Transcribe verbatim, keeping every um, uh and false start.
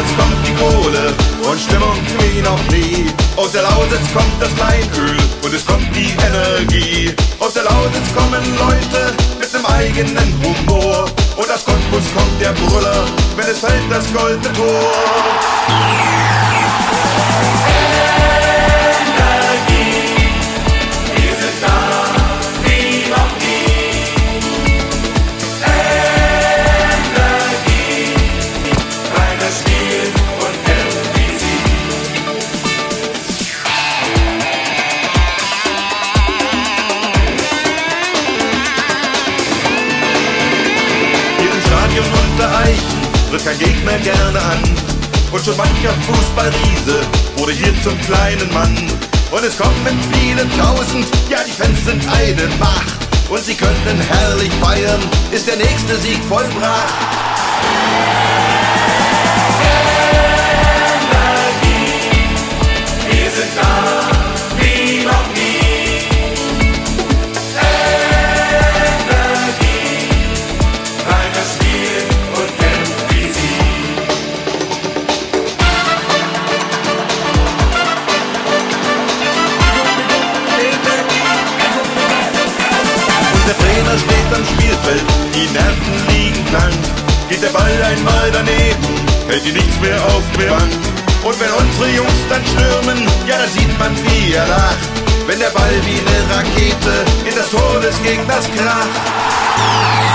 Lausitz kommt die Kohle und Stimmung wie noch nie. Aus der Lausitz kommt das Kleinöl und es kommt die Energie. Aus der Lausitz kommen Leute mit nem eigenen Humor. Und aus Cottbus kommt der Brüller, wenn es fällt das goldene Tor. Tritt kein Gegner gerne an. Und schon mancher Fußballriese wurde hier zum kleinen Mann. Und es kommen viele tausend, ja die Fans sind eine Macht. Und sie könnten herrlich feiern, ist der nächste Sieg vollbracht. Energie, wir sind da wie noch nie. Energie, Rainer spielt und kämpft wie sie. Und der Trainer steht am Spielfeld, die Nerven liegen blank. Geht der Ball einmal daneben, hält ihn nichts mehr auf der Bank. Und wenn unsere Jungs dann stürmen, ja dann sieht man, wie er lacht. Wenn der Ball wie eine Rakete in das Tor des Gegners kracht.